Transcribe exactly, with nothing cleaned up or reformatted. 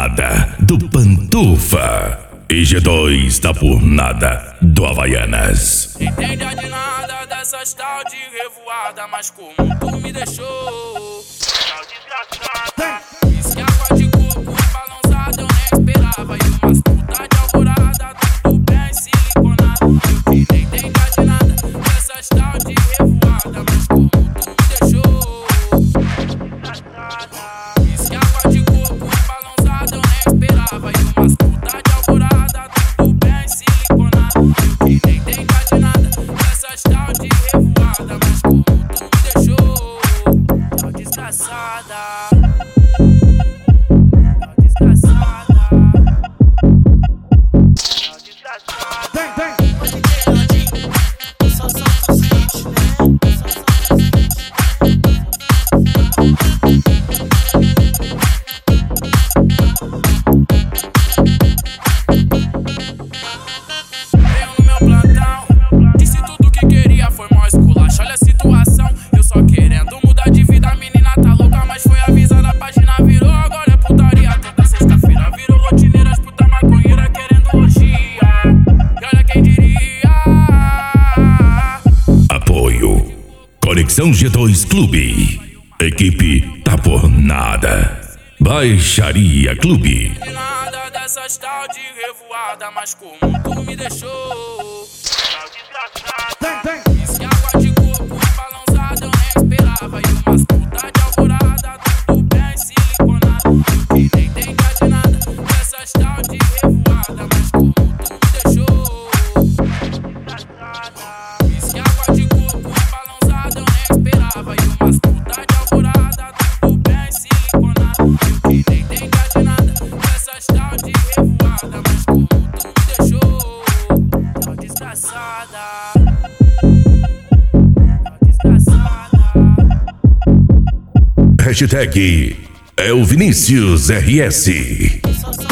nada do Pantufa. E G dois tá por nada do Havaianas. Entende de nada dessas tal de revoada, mas como tu me deixou, tal desgraçada. Disse que água de coco balançada eu nem esperava. E umas puta de alvorada, tudo bem siliconado. Eu que nem entende de nada dessas tal de revoada, mas como tu me deixou, desgraçada. Disse que água de coco balançada eu nem esperava. E umas puta de alvorada, tudo bem siliconado. Eu que nem entende de nada dessas tal de revoada, mas como tu me deixou, tal desgraçada. Conexão G dois Clube. Equipe tá por nada. Baixaria Clube. Nada dessas tal de revoada, mas como tu me deixou, tal desgraçada. Disse que água de coco balançada eu nem esperava. E umas puta de alvorada, tudo bem siliconado. Eu que nem entende de nada dessas tal de revoada, mas como tu me deixou, desgraçada. Disse que água de coco balançada eu nem esperava. E umas puta de alvorada, tudo bem siliconado. Eu que nem entende de nada dessas tal de revoada, mas como tu me deixou, tal desgraçada. Tal desgraçada. Hashtag é o Vinícius R S.